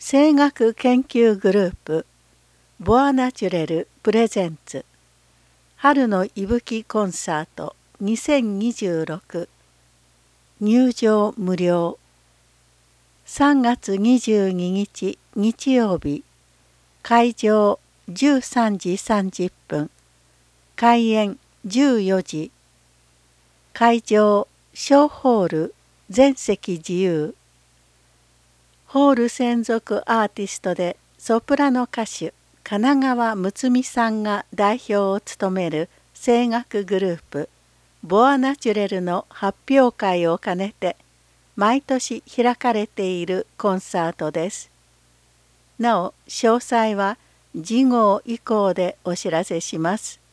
声楽研究グループボアナチュレルプレゼンツ春の息吹コンサート2026入場無料3月22日日曜日会場13時30分開演14時会場小ホール全席自由ホール専属アーティストでソプラノ歌手金川睦美さんが代表を務める声楽グループボアナチュレルの発表会を兼ねて毎年開かれているコンサートです。なお詳細は次号以降でお知らせします。